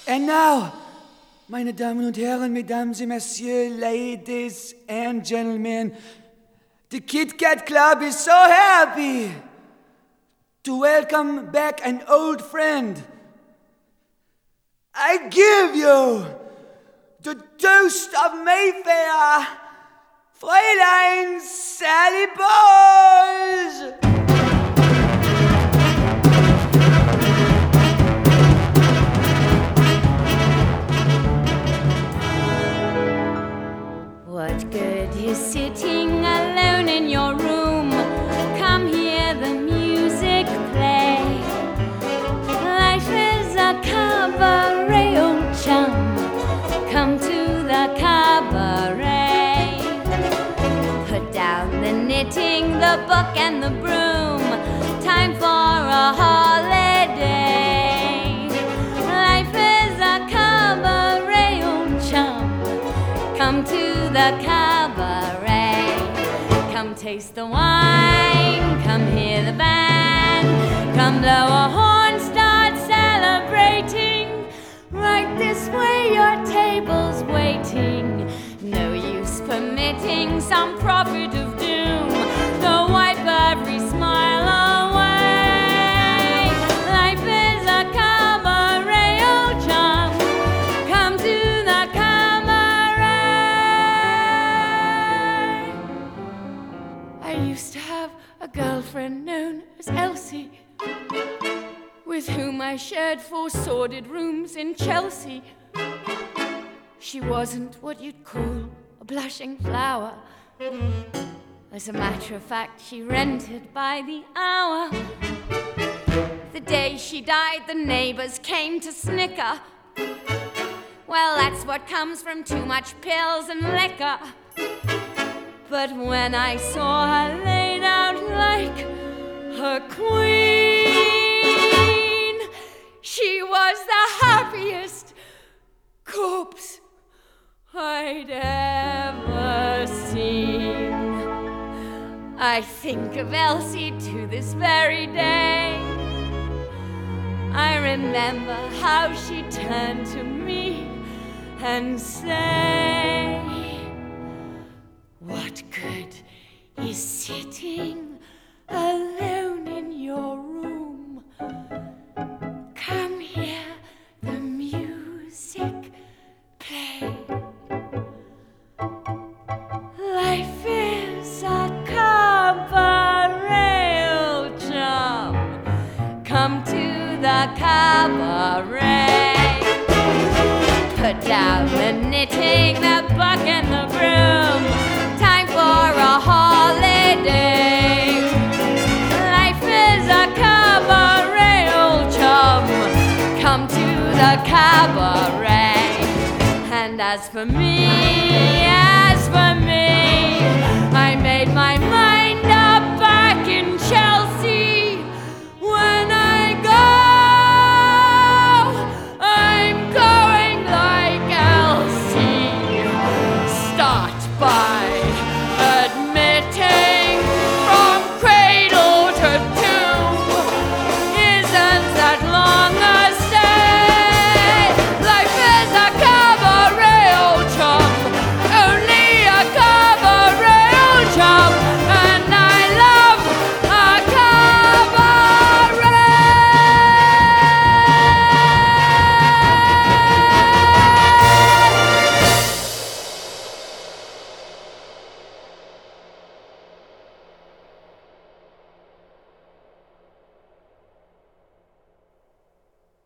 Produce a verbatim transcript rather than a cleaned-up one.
And now, meine Damen und Herren, Mesdames et Messieurs, ladies and gentlemen, the Kit Kat Club is so happy to welcome back an old friend. I give you the toast of Mayfair, Fräulein Sally Bowles. What good is sitting alone in your room? Come hear the music play. Life is a cabaret, old chum. Come to the cabaret. Put down the knitting, the book and the broom. Time for a holiday. Life is a cabaret, old chum. Come to the cabaret. Come taste the wine. Come hear the band. Come blow a horn, start celebrating. Right this way, your table's waiting. No use permitting some prophet of doom to wipe every smile away. Life is a cabaret, old chum. Come to the cabaret. I used to have a girlfriend known as Elsie, with whom I shared four sordid rooms in Chelsea. She wasn't what you'd call a blushing flower. As a matter of fact, she rented by the hour. The day she died, the neighbors came to snicker. Well, that's what comes from too much pills and liquor. But when I saw her laid out like a queen, she was the happiest corpse I'd ever seen. I think of Elsie to this very day. I remember how she turned to me and said, what good is sitting alone in your room? Come hear the music play. Life is a cabaret, old chum. Come to the cabaret. Put down the knitting, the book and the broom. Time for a holiday. Life is a cabaret, old chum. Come to the cabaret. And as for me, as for me, I made my mind